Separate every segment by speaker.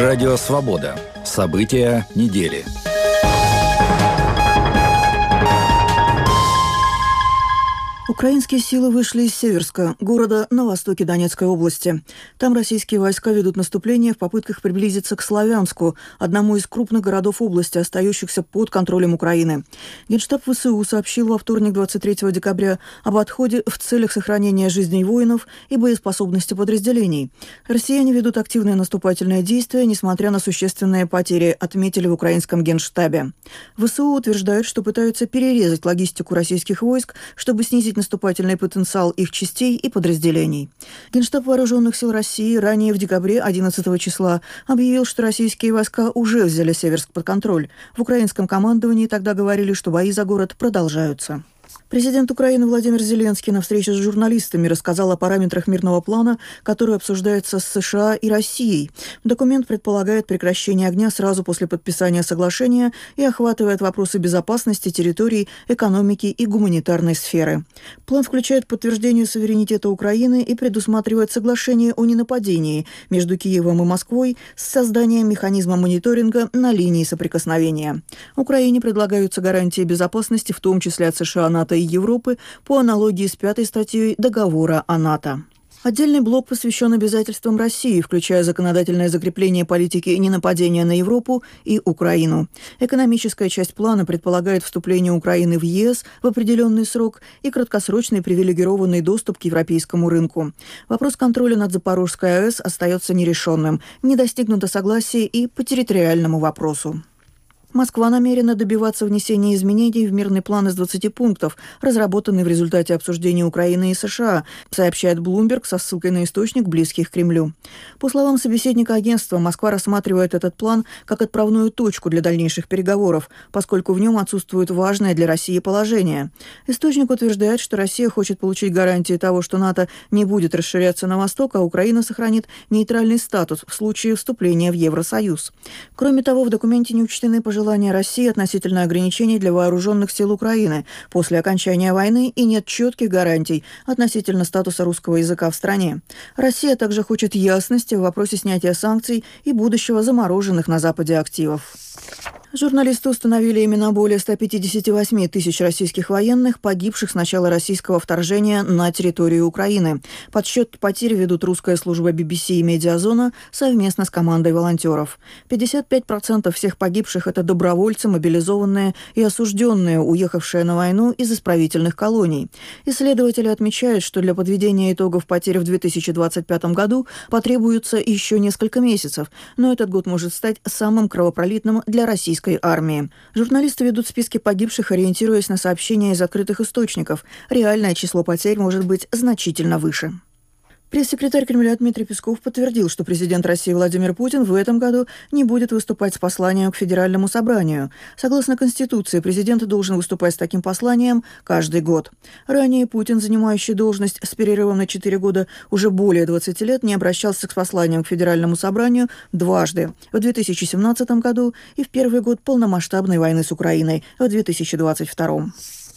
Speaker 1: Радио «Свобода». События недели.
Speaker 2: Украинские силы вышли из Северска, города на востоке Донецкой области. Там российские войска ведут наступление в попытках приблизиться к Славянску, одному из крупных городов области, остающихся под контролем Украины. Генштаб ВСУ сообщил во вторник, 23 декабря, об отходе в целях сохранения жизней воинов и боеспособности подразделений. Россияне ведут активные наступательные действия, несмотря на существенные потери, отметили в украинском Генштабе. ВСУ утверждают, что пытаются перерезать логистику российских войск, чтобы снизить наступательный потенциал их частей и подразделений. Генштаб Вооруженных сил России ранее в декабре 11 числа объявил, что российские войска уже взяли Северск под контроль. В украинском командовании тогда говорили, что бои за город продолжаются. Президент Украины Владимир Зеленский на встрече с журналистами рассказал о параметрах мирного плана, который обсуждается с США и Россией. Документ предполагает прекращение огня сразу после подписания соглашения и охватывает вопросы безопасности территорий, экономики и гуманитарной сферы. План включает подтверждение суверенитета Украины и предусматривает соглашение о ненападении между Киевом и Москвой с созданием механизма мониторинга на линии соприкосновения. Украине предлагаются гарантии безопасности, в том числе от США, НАТО и Европы, по аналогии с 5 статьей договора о НАТО. Отдельный блок посвящен обязательствам России, включая законодательное закрепление политики ненападения на Европу и Украину. Экономическая часть плана предполагает вступление Украины в ЕС в определенный срок и краткосрочный привилегированный доступ к европейскому рынку. Вопрос контроля над Запорожской АЭС остается нерешенным. Не достигнуто согласия и по территориальному вопросу. Москва намерена добиваться внесения изменений в мирный план из 20 пунктов, разработанный в результате обсуждения Украины и США, сообщает Bloomberg со ссылкой на источник, близких к Кремлю. По словам собеседника агентства, Москва рассматривает этот план как отправную точку для дальнейших переговоров, поскольку в нем отсутствует важное для России положение. Источник утверждает, что Россия хочет получить гарантии того, что НАТО не будет расширяться на восток, а Украина сохранит нейтральный статус в случае вступления в Евросоюз. Кроме того, в документе не учтены пожелания России относительно ограничений для вооруженных сил Украины после окончания войны и нет четких гарантий относительно статуса русского языка в стране. Россия также хочет ясности в вопросе снятия санкций и будущего замороженных на Западе активов. Журналисты установили имена более 158 тысяч российских военных, погибших с начала российского вторжения на территорию Украины. Подсчет потерь ведут русская служба BBC и Медиазона совместно с командой волонтеров. 55% всех погибших – это добровольцы, мобилизованные и осужденные, уехавшие на войну из исправительных колоний. Исследователи отмечают, что для подведения итогов потерь в 2025 году потребуется еще несколько месяцев, но этот год может стать самым кровопролитным для российской армии. Журналисты ведут списки погибших, ориентируясь на сообщения из открытых источников. Реальное число потерь может быть значительно выше. Пресс-секретарь Кремля Дмитрий Песков подтвердил, что президент России Владимир Путин в этом году не будет выступать с посланием к Федеральному собранию. Согласно Конституции, президент должен выступать с таким посланием каждый год. Ранее Путин, занимающий должность с перерывом на 4 года, уже более 20 лет не обращался с посланием к Федеральному собранию дважды – в 2017 году и в первый год полномасштабной войны с Украиной в 2022.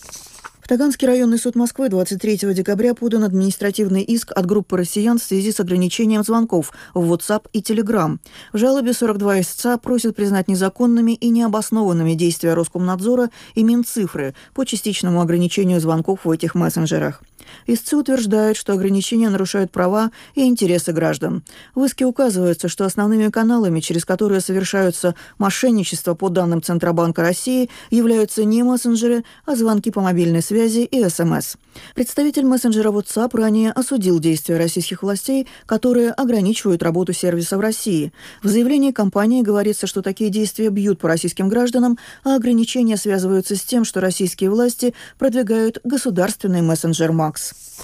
Speaker 2: В Таганский районный суд Москвы 23 декабря подан административный иск от группы россиян в связи с ограничением звонков в WhatsApp и Telegram. В жалобе 42 истца просят признать незаконными и необоснованными действия Роскомнадзора и Минцифры по частичному ограничению звонков в этих мессенджерах. Истцы утверждают, что ограничения нарушают права и интересы граждан. В иске указывается, что основными каналами, через которые совершаются мошенничества по данным Центробанка России, являются не мессенджеры, а звонки по мобильной связи и СМС. Представитель мессенджера WhatsApp ранее осудил действия российских властей, которые ограничивают работу сервиса в России. В заявлении компании говорится, что такие действия бьют по российским гражданам, а ограничения связываются с тем, что российские власти продвигают государственный мессенджер Макс.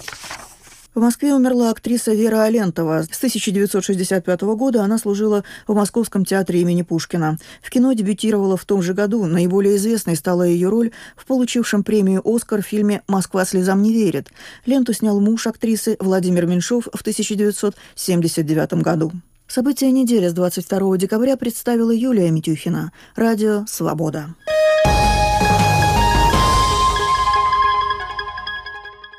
Speaker 2: В Москве умерла актриса Вера Алентова. С 1965 года она служила в Московском театре имени Пушкина. В кино дебютировала в том же году. Наиболее известной стала ее роль в получившем премию «Оскар» фильме «Москва слезам не верит». Ленту снял муж актрисы Владимир Меньшов в 1979 году. События недели с 22 декабря представила Юлия Митюхина. Радио «Свобода».